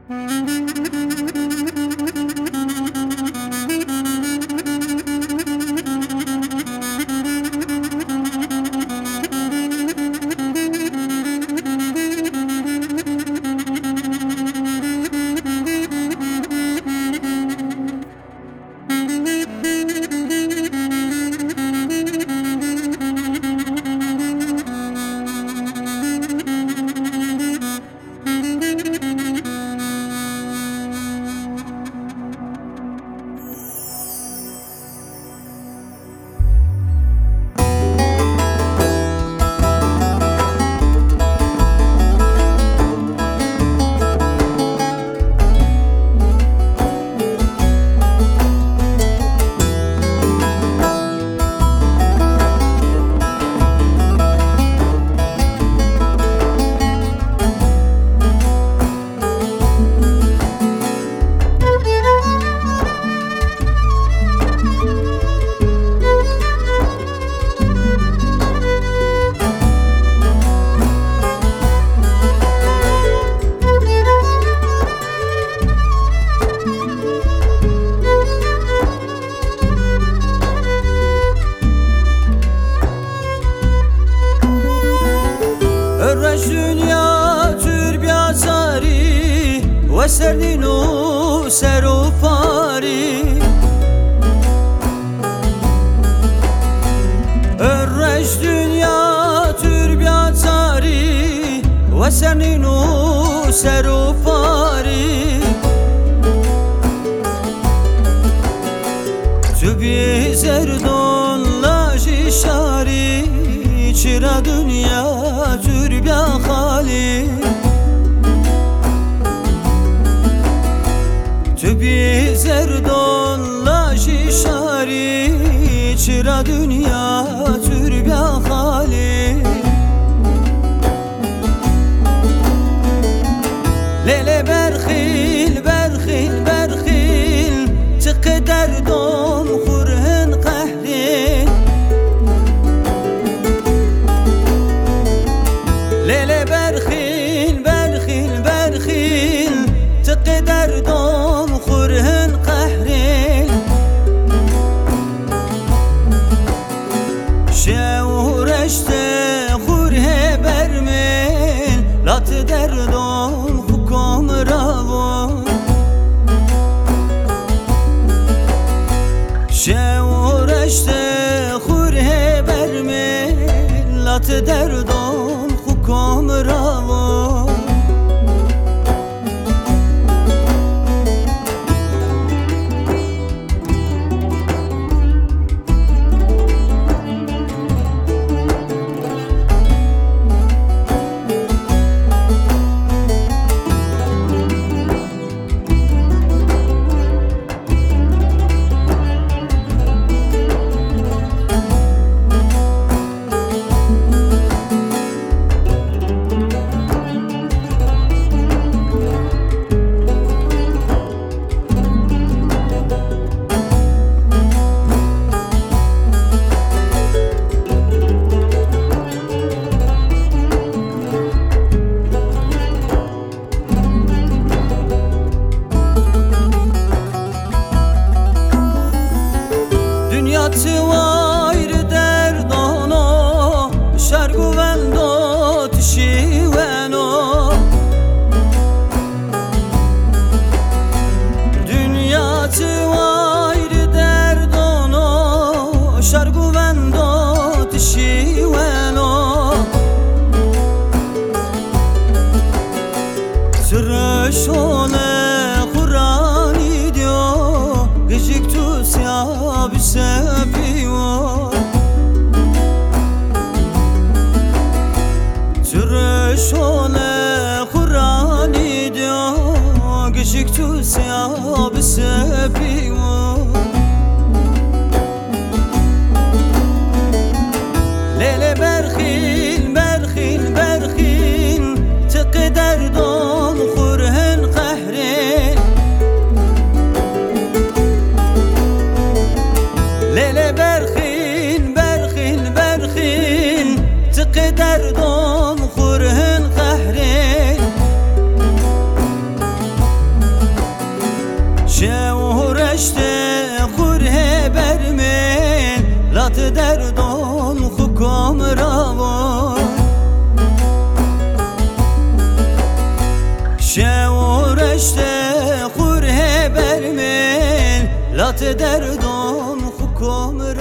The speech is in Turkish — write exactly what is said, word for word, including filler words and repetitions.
وسرنو سر و پاری الرش dünya türbya tari وسرنو سر و پاری تو بی زردون لاجی شاری چرا dünya türbya خالی تو بی زردون لاجی شاری چرا dünya türbya خالی لیل برخیل برخیل برخیل تقدر دوم خورهن قهری لیل برخیل برخیل برخیل تقدر دوم خورهن قهری شورشته خوره برمل لات دردم حکم روان شورشته خوره برمل لات دردم حکم روان Dünyatı ayrı derdano şargu vendo tişi veno Dünyatı ayrı derdano şargu vendo tişi veno Sırrış ole Kur'an diyor gıcık tusya بسبيو ترشونه قرآنی دو گشک تو سیاب سبیو لیل برخیل برخیل برخیل تقدر دون خورهن قهرین لیل برخیل برخیل برخیل تقدر دوم خورهن قهرین لات دردون خوکم راو شورشته خوره برمل لات دردون خوکم